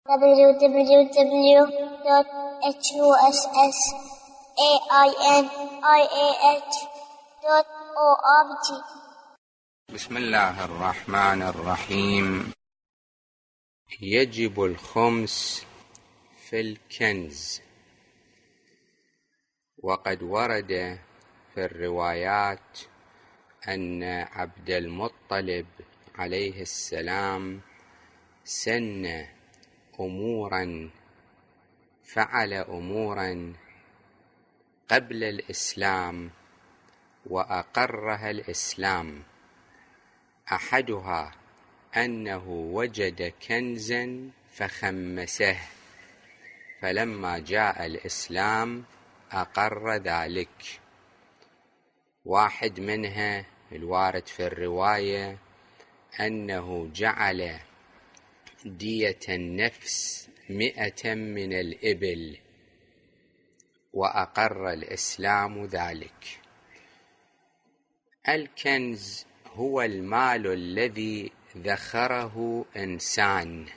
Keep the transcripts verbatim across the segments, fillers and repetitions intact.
w w w dot h u s s a i n i a h dot org. بسم الله الرحمن الرحيم. يجب الخمس في الكنز. وقد ورد في الروايات أن عبد المطلب عليه السلام سن أمورا فعل أمورا قبل الإسلام وأقرها الإسلام. أحدها أنه وجد كنزا فخمسه، فلما جاء الإسلام أقر ذلك. واحد منها الوارد في الرواية أنه جعل دية النفس مئة من الإبل وأقر الإسلام ذلك. الكنز هو المال الذي ذخره إنسان،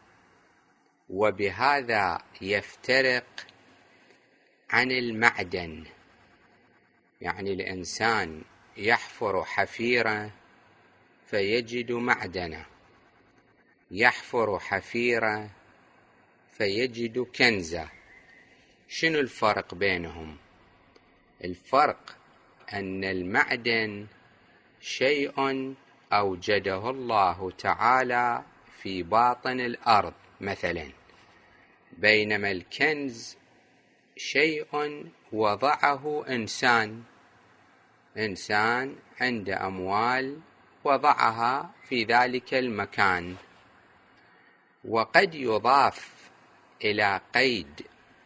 وبهذا يفترق عن المعدن. يعني الإنسان يحفر حفيرة فيجد معدنه، يحفر حفيرة فيجد كنزا. شنو الفرق بينهم؟ الفرق أن المعدن شيء أوجده الله تعالى في باطن الأرض مثلا، بينما الكنز شيء وضعه إنسان إنسان عنده أموال وضعها في ذلك المكان. وقد يضاف إلى قيد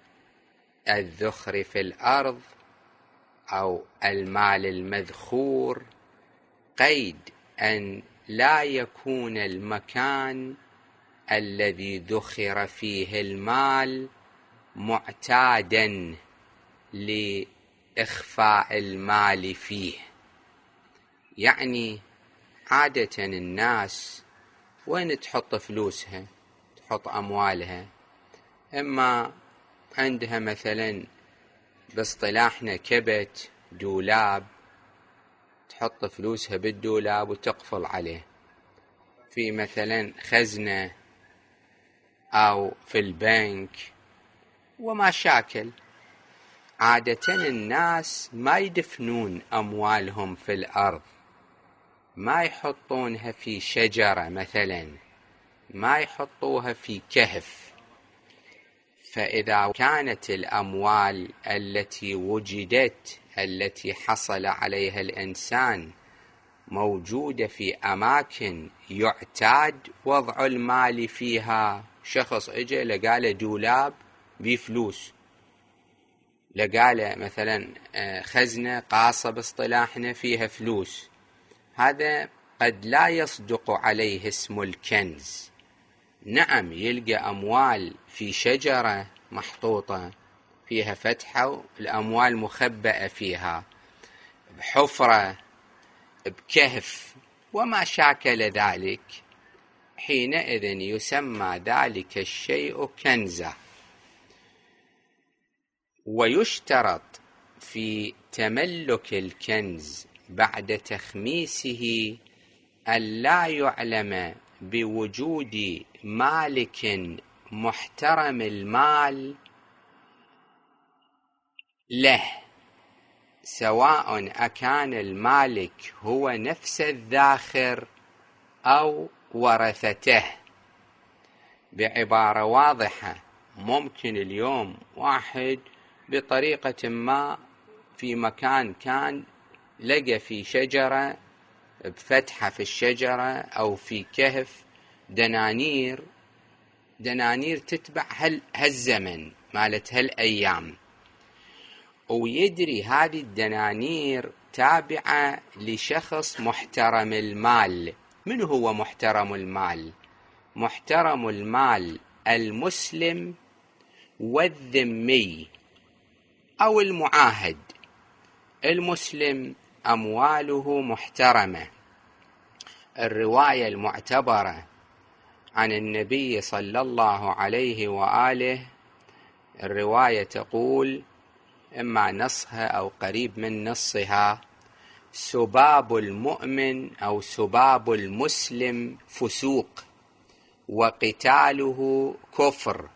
الذخر في الأرض أو المال المذخور قيد أن لا يكون المكان الذي ذخر فيه المال معتادا لإخفاء المال فيه. يعني عادة الناس وين تحط فلوسها، تحط أموالها، إما عندها مثلا باصطلاحنا كبت، دولاب، تحط فلوسها بالدولاب وتقفل عليه، في مثلا خزنة أو في البنك وما شاكل. عادة الناس ما يدفنون أموالهم في الأرض، ما يحطونها في شجرة مثلا، ما يحطوها في كهف. فإذا كانت الأموال التي وجدت التي حصل عليها الإنسان موجودة في أماكن يعتاد وضع المال فيها، شخص اجى لقاله دولاب بفلوس، لقاله مثلا خزنة قاصة باصطلاحنا فيها فلوس، هذا قد لا يصدق عليه اسم الكنز. نعم يلقى أموال في شجرة محطوطة فيها فتحة، الأموال مخبأة فيها، بحفرة، بكهف وما شاكل ذلك، حينئذ يسمى ذلك الشيء كنزا. ويشترط في تملك الكنز بعد تخميسه أن لا يعلم بوجود مالك محترم المال له، سواء أكان المالك هو نفس الذاخر أو ورثته. بعبارة واضحة، ممكن اليوم واحد بطريقة ما في مكان كان لقى في شجرة بفتحة في الشجرة أو في كهف دنانير دنانير تتبع هالزمن مالت هالأيام، ويدري هذه الدنانير تابعة لشخص محترم المال. من هو محترم المال؟ محترم المال المسلم والذمي أو المعاهد. المسلم أمواله محترمة. الرواية المعتبرة عن النبي صلى الله عليه وآله. الرواية تقول إما نصها أو قريب من نصها: سباب المؤمن أو سباب المسلم فسوق، وقتاله كفر،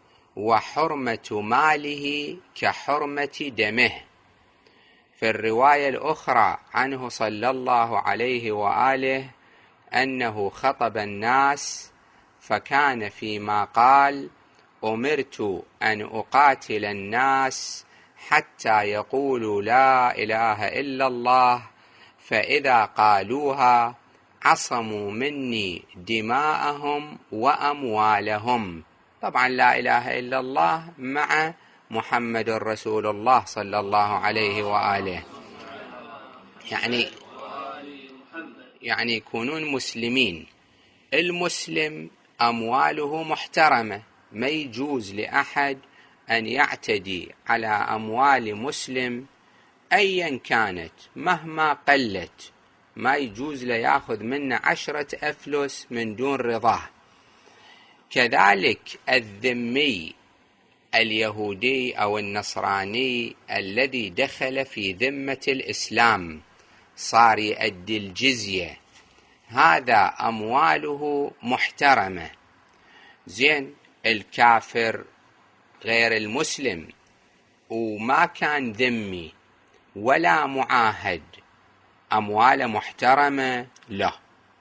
وحرمة ماله كحرمة دمه. في الرواية الأخرى عنه صلى الله عليه وآله أنه خطب الناس فكان فيما قال: أمرت أن أقاتل الناس حتى يقولوا لا إله إلا الله، فإذا قالوها عصموا مني دماءهم وأموالهم. طبعا لا إله إلا الله مع محمد رسول الله صلى الله عليه وآله، يعني يعني يكونون مسلمين. المسلم أمواله محترمة، ما يجوز لأحد أن يعتدي على أموال مسلم أيا كانت مهما قلت، ما يجوز له يأخذ منه عشرة أفلس من دون رضاه. كذلك الذمي اليهودي أو النصراني الذي دخل في ذمة الإسلام صار يؤدي الجزية، هذا أمواله محترمة. زين، الكافر غير المسلم وما كان ذمي ولا معاهد، أمواله محترمة له.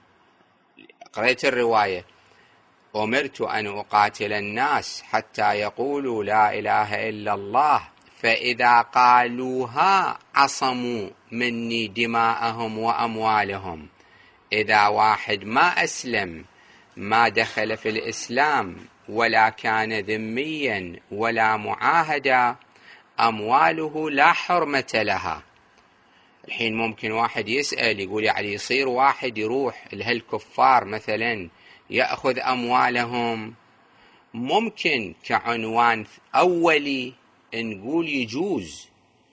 قرأت الرواية: أمرت أن أقاتل الناس حتى يقولوا لا إله إلا الله، فإذا قالوها عصموا مني دماءهم وأموالهم. إذا واحد ما أسلم، ما دخل في الإسلام ولا كان ذميا ولا معاهدا، أمواله لا حرمة لها. الحين ممكن واحد يسأل يقول يعني يصير واحد يروح لهالكفار مثلا يأخذ أموالهم؟ ممكن كعنوان أولي نقول يجوز،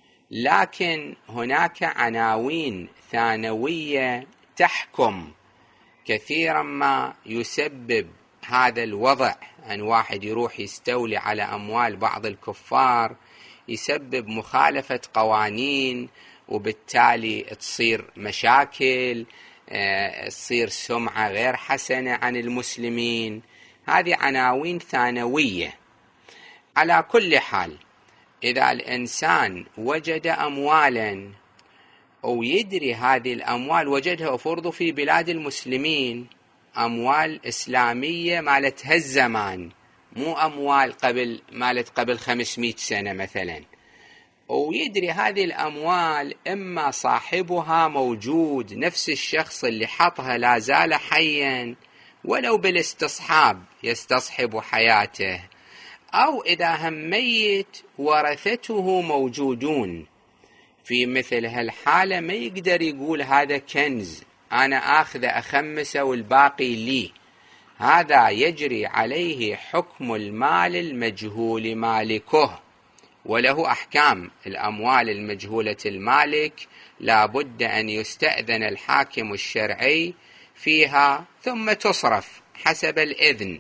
لكن هناك عناوين ثانوية تحكم. كثيرا ما يسبب هذا الوضع أن واحد يروح يستولي على أموال بعض الكفار، يسبب مخالفة قوانين، وبالتالي تصير مشاكل، تصير سمعة غير حسنة عن المسلمين. هذه عناوين ثانوية. على كل حال، إذا الإنسان وجد أموالا ويدري هذه الأموال وجدها فرض في بلاد المسلمين، أموال إسلامية مالت هالزمان، مو أموال قبل مالت قبل خمسمائة سنة مثلا، ويدري هذه الأموال إما صاحبها موجود، نفس الشخص اللي حطها لا زال حيا ولو بالاستصحاب يستصحب حياته، أو إذا هم ميت ورثته موجودون، في مثل هالحالة ما يقدر يقول هذا كنز أنا آخذ أخمسه والباقي لي. هذا يجري عليه حكم المال المجهول مالكه، وله أحكام. الأموال المجهولة المالك لا بد أن يستأذن الحاكم الشرعي فيها ثم تصرف حسب الإذن.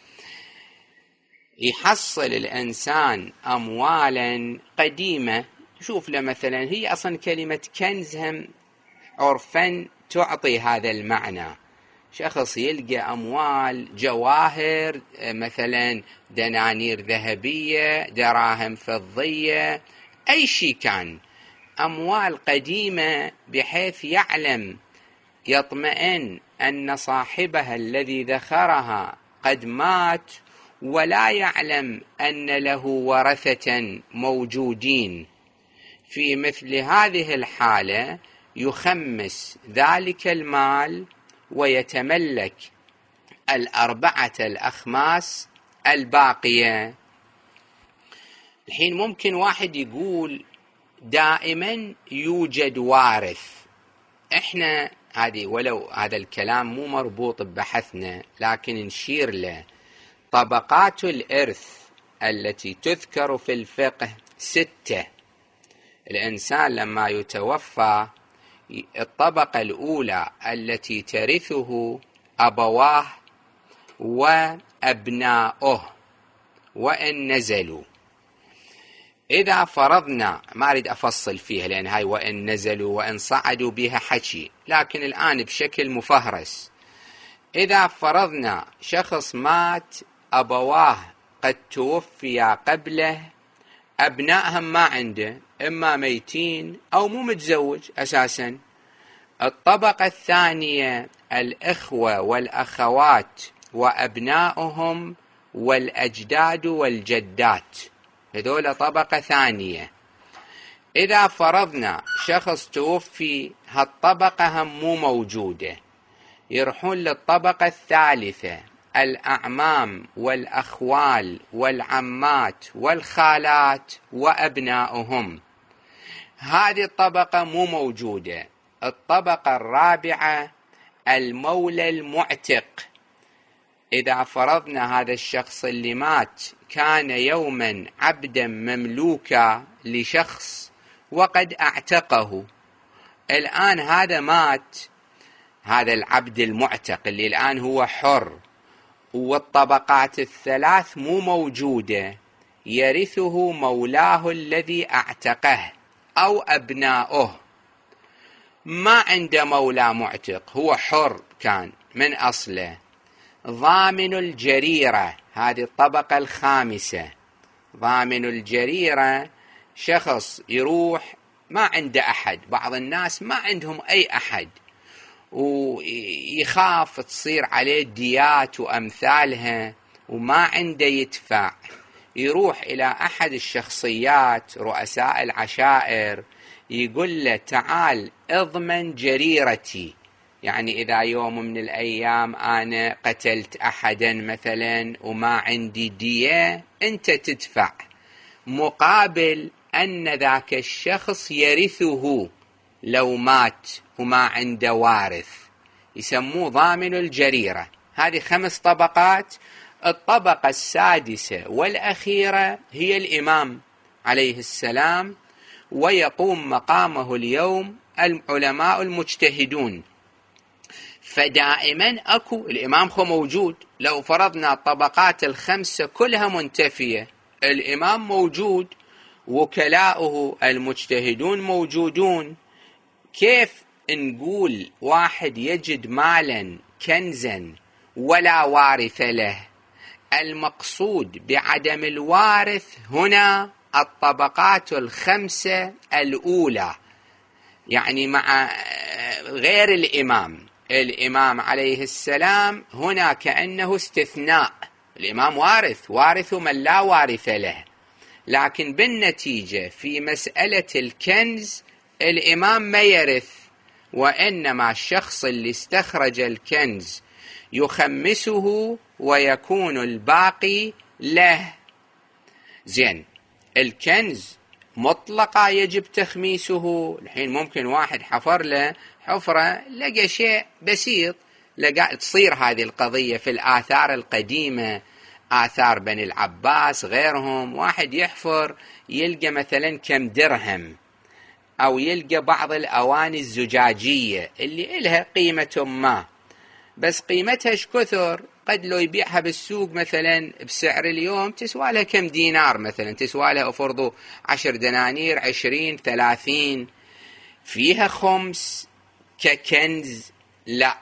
يحصل الإنسان أموالا قديمة، شوف له مثلا، هي أصلا كلمة كنز هم عرفا تعطي هذا المعنى. شخص يلقى أموال جواهر مثلا، دنانير ذهبية، دراهم فضية، أي شيء كان، أموال قديمة، بحيث يعلم يطمئن أن صاحبها الذي ذخرها قد مات، ولا يعلم أن له ورثة موجودين. في مثل هذه الحالة يخمس ذلك المال ويتملك الأربعة الأخماس الباقية. الحين ممكن واحد يقول دائما يوجد وارث. احنا هذه ولو هذا الكلام مو مربوط ببحثنا، لكن نشير له. طبقات الإرث التي تذكر في الفقه ستة. الإنسان لما يتوفى، الطبقة الأولى التي ترثه أبواه وأبناؤه وإن نزلوا. إذا فرضنا، ما أريد أفصل فيها لأن هاي وإن نزلوا وإن صعدوا بها حكي، لكن الآن بشكل مفهرس. إذا فرضنا شخص مات أبواه قد توفيا قبله، أبنائهم ما عنده، إما ميتين أو مو متزوج أساسا. الطبقة الثانية الإخوة والأخوات وأبنائهم والأجداد والجدات، هذول طبقة ثانية. إذا فرضنا شخص توفي هالطبقة هم مو موجودة، يروحون للطبقة الثالثة، الأعمام والأخوال والعمات والخالات وأبنائهم. هذه الطبقة مو موجودة. الطبقة الرابعة المولى المعتق. إذا فرضنا هذا الشخص اللي مات كان يوما عبدا مملوكا لشخص وقد اعتقه، الآن هذا مات، هذا العبد المعتق اللي الآن هو حر، والطبقات الثلاث مو موجودة، يرثه مولاه الذي اعتقه أو أبناؤه. ما عنده مولى معتق، هو حر كان من أصله. ضامن الجريرة، هذه الطبقة الخامسة. ضامن الجريرة شخص يروح ما عنده أحد، بعض الناس ما عندهم أي أحد ويخاف تصير عليه ديات وأمثالها وما عنده يدفع، يروح إلى أحد الشخصيات رؤساء العشائر يقول له تعال اضمن جريرتي، يعني إذا يوم من الأيام أنا قتلت أحدا مثلا وما عندي دية، أنت تدفع مقابل أن ذاك الشخص يرثه لو مات وما عنده وارث، يسموه ضامن الجريرة. هذه خمس طبقات. الطبقة السادسة والأخيرة هي الإمام عليه السلام، ويقوم مقامه اليوم العلماء المجتهدون. فدائما أكو الإمام خو موجود. لو فرضنا الطبقات الخمسة كلها منتفية، الإمام موجود، وكلاؤه المجتهدون موجودون. كيف نقول واحد يجد مالا كنزا ولا وارث له؟ المقصود بعدم الوارث هنا الطبقات الخمسة الأولى، يعني مع غير الإمام. الإمام عليه السلام هنا كأنه استثناء، الإمام وارث، وارث من لا وارث له، لكن بالنتيجة في مسألة الكنز الإمام ما يرث، وإنما الشخص اللي استخرج الكنز يخمسه ويكون الباقي له. زين، الكنز مطلقة يجب تخميسه. الحين ممكن واحد حفر له حفرة لقى شيء بسيط، لقى تصير هذه القضية في الآثار القديمة، آثار بني العباس غيرهم، واحد يحفر يلقى مثلا كم درهم، أو يلقى بعض الأواني الزجاجية اللي إلها قيمة ما، بس قيمتها ايش كثر، قد لو يبيعها بالسوق مثلا بسعر اليوم تسوى لها كم دينار، مثلا تسوى لها أفرضوا عشر دنانير، عشرين، ثلاثين، فيها خمس ككنز. لا،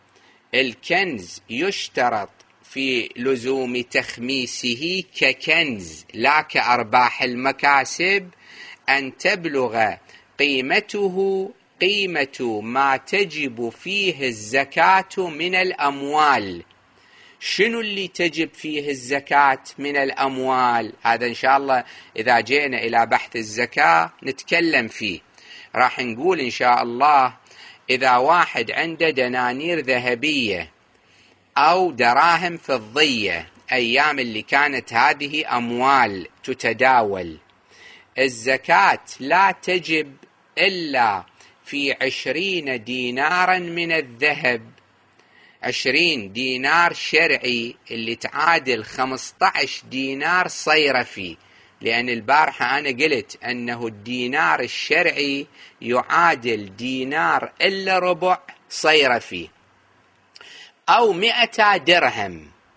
الكنز يشترط في لزوم تخميسه ككنز لا كأرباح المكاسب أن تبلغ قيمته قيمة ما تجب فيه الزكاة من الأموال. شنو اللي تجب فيه الزكاة من الأموال؟ هذا إن شاء الله إذا جينا إلى بحث الزكاة نتكلم فيه. راح نقول إن شاء الله إذا واحد عنده دنانير ذهبية أو دراهم فضية، أيام اللي كانت هذه أموال تتداول، الزكاة لا تجب إلا في عشرين دينارا من الذهب، عشرين دينار شرعي اللي تعادل خمسة عشر دينار صيرفي، لأن البارحة أنا قلت أنه الدينار الشرعي يعادل دينار إلا ربع صيرفي، أو مئة درهم.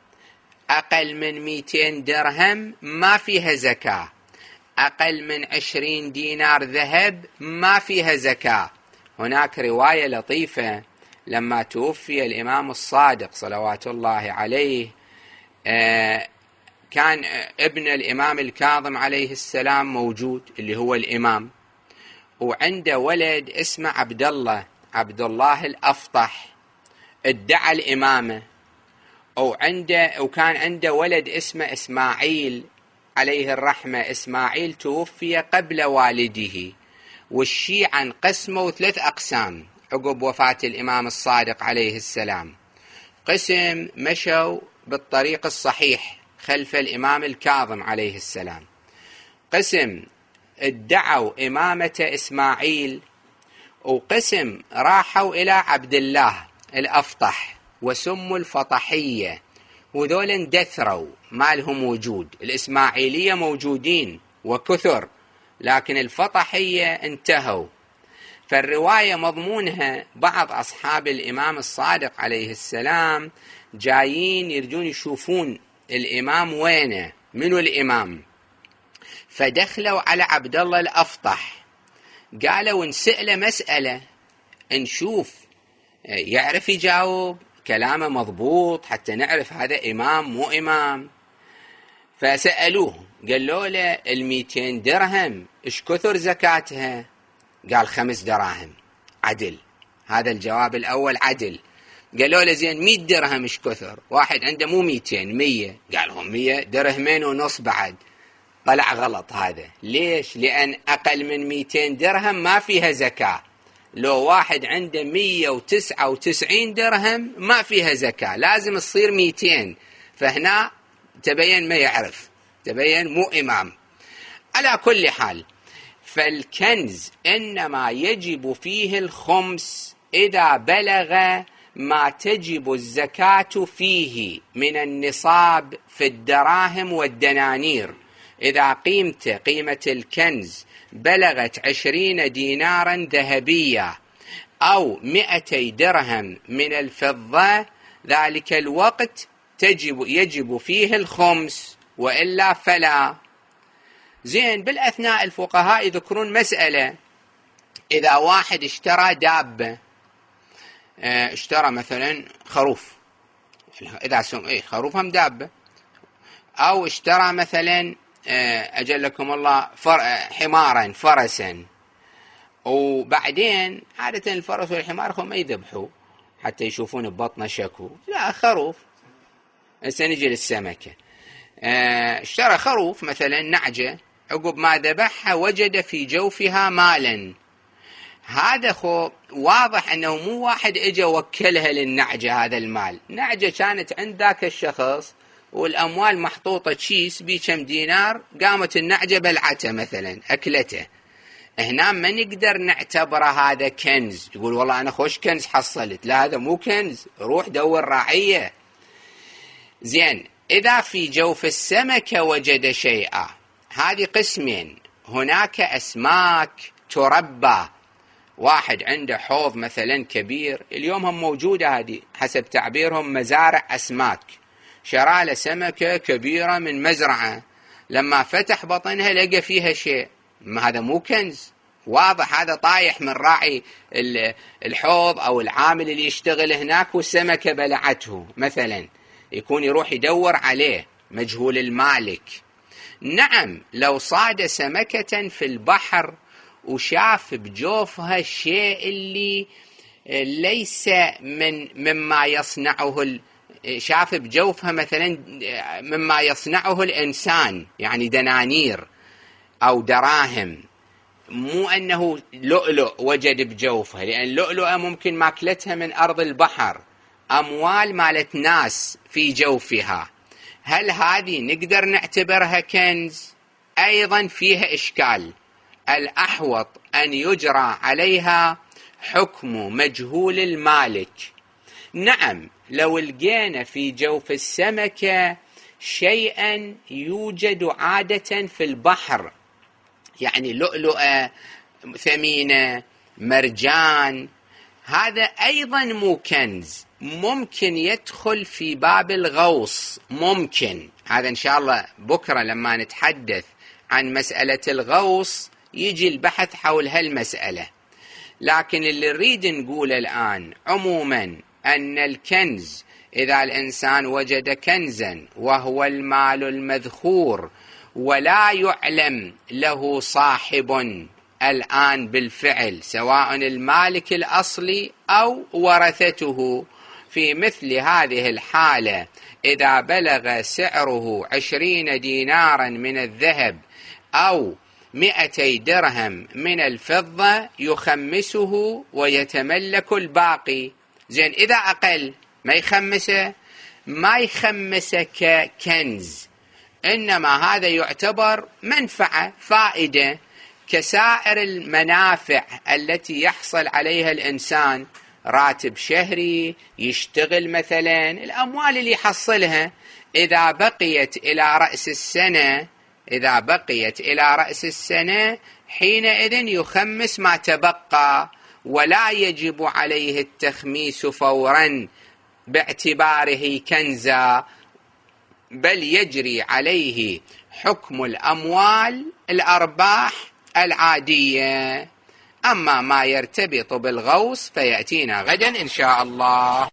أقل من مئتين درهم ما فيها زكاة، أقل من عشرين دينار ذهب ما فيها زكاة. هناك رواية لطيفة لما توفي الإمام الصادق صلوات الله عليه، كان ابن الإمام الكاظم عليه السلام موجود اللي هو الإمام، وعنده ولد اسمه عبد الله عبد الله الأفطح ادعى الإمامة، وعنده وكان عنده ولد اسمه إسماعيل عليه الرحمة. إسماعيل توفي قبل والده، والشيعة انقسموا ثلاث أقسام عقب وفاة الإمام الصادق عليه السلام. قسم مشوا بالطريق الصحيح خلف الإمام الكاظم عليه السلام، قسم ادعوا إمامة إسماعيل، وقسم راحوا إلى عبد الله الأفطح وسموا الفطحية، وذول اندثروا ما لهم وجود. الإسماعيلية موجودين وكثر، لكن الفطحية انتهوا. فالرواية مضمونها بعض أصحاب الإمام الصادق عليه السلام جايين يرجون يشوفون الإمام وينه، منو الإمام، فدخلوا على عبد الله الأفطح قالوا نسأله مسألة نشوف يعرف يجاوب، كلامه مضبوط حتى نعرف هذا إمام مو إمام. فسألوه قالوا له الميتين درهم إيش كثر زكاتها؟ قال خمس دراهم. عدل، هذا الجواب الأول عدل. قالوا له زين مئة درهم إيش كثر؟ واحد عنده مو ميتين مية، قال هم مية درهمين ونص بعد. طلع غلط هذا. ليش؟ لأن أقل من ميتين درهم ما فيها زكاة. لو واحد عنده مية وتسعة وتسعين درهم ما فيها زكاة، لازم تصير ميتين. فهنا تبين ما يعرف، تبين مو إمام. على كل حال، فالكنز إنما يجب فيه الخمس إذا بلغ ما تجب الزكاة فيه من النصاب في الدراهم والدنانير. إذا قيمته قيمة الكنز بلغت عشرين دينارا ذهبية أو مئتي درهم من الفضة، ذلك الوقت تجب يجب فيه الخمس، وإلا فلا. زين، بالأثناء الفقهاء يذكرون مسألة: إذا واحد اشترى دابة، اشترى مثلا خروف، إذا سم إيه خروف هم دابة، أو اشترى مثلا أجلكم الله فر... حمارا فرسا، وبعدين عادة الفرس والحمار هم ما يذبحوا حتى يشوفون ببطنه شكو، لا خروف. سنجي للسمكة، اشترى خروف مثلا نعجة، عقب ما ذبحها وجد في جوفها مالا. هذا خو واضح أنه مو واحد اجى وكلها للنعجة هذا المال، نعجة كانت عند ذاك الشخص والأموال محطوطة تشيس بكم دينار، قامت النعجة بلعته مثلا أكلته. هنا ما نقدر نعتبر هذا كنز، يقول والله أنا خوش كنز حصلت، لا هذا مو كنز، روح دور راعية. زين، إذا في جوف السمكة وجد شيئا، هذه قسمين. هناك أسماك تربى، واحد عنده حوض مثلا كبير، اليوم هم موجودة هذه حسب تعبيرهم مزارع أسماك، شرى له سمكة كبيرة من مزرعة، لما فتح بطنها لقى فيها شيء، ما هذا مو كنز، واضح هذا طايح من راعي الحوض أو العامل اللي يشتغل هناك والسمكة بلعته مثلا، يكون يروح يدور عليه مجهول المالك. نعم، لو صاد سمكة في البحر وشاف بجوفها الشيء اللي ليس من مما يصنعه ال... شاف بجوفها مثلا مما يصنعه الإنسان، يعني دنانير أو دراهم، مو أنه لؤلؤ وجد بجوفها، لأن لؤلؤة ممكن ماكلتها من أرض البحر، أموال مالت ناس في جوفها. هل هذه نقدر نعتبرها كنز؟ أيضا فيها إشكال. الأحوط أن يجرى عليها حكم مجهول المالك. نعم، لو لقينا في جوف السمكة شيئا يوجد عادة في البحر، يعني لؤلؤة ثمينة، مرجان، هذا أيضا مو كنز، ممكن يدخل في باب الغوص، ممكن هذا إن شاء الله بكرة لما نتحدث عن مسألة الغوص يجي البحث حول هالمسألة. لكن اللي نريد نقول الآن عموما أن الكنز إذا الإنسان وجد كنزا وهو المال المذخور ولا يعلم له صاحب الآن بالفعل، سواء المالك الأصلي أو ورثته، في مثل هذه الحالة إذا بلغ سعره عشرين دينارا من الذهب أو مئتي درهم من الفضة يخمسه ويتملك الباقي. زين إذا أقل ما يخمسه، ما يخمسه ككنز، إنما هذا يعتبر منفعة فائدة كسائر المنافع التي يحصل عليها الإنسان، راتب شهري، يشتغل مثلا، الأموال اللي يحصلها إذا بقيت إلى رأس السنة إذا بقيت إلى رأس السنة حينئذ يخمس ما تبقى، ولا يجب عليه التخميس فورا باعتباره كنزا، بل يجري عليه حكم الأموال الأرباح العادية. أما ما يرتبط بالغوص فيأتينا غدا إن شاء الله.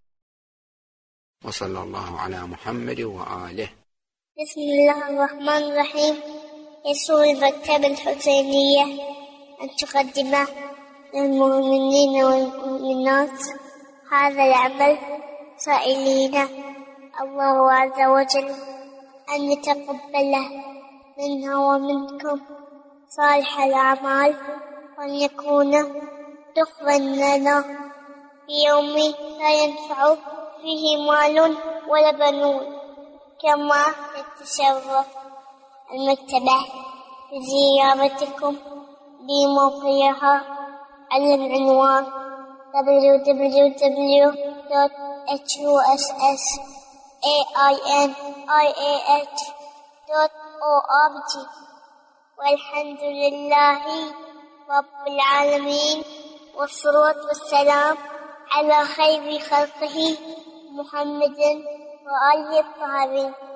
وصلى الله على محمد وآله. بسم الله الرحمن الرحيم. يسر المكتبة الحسينية أن تقدم للمؤمنين والمؤمنات هذا العمل، سائلين الله عز وجل أن يتقبله منا ومنكم صالح الأعمال، وأن يكون دخلا لنا في يوم لا ينفع فيه مال ولا بنون. كما يتشرف المكتبة بزيارتكم بموقعها على العنوان دبليو دبليو دبليو دوت إتش يو إس إس إيه آي إن آي إيه إتش دوت أو آر جي. والحمد لله رب العالمين، والصلاة والسلام على خير خلقه محمد وآله الطاهرين.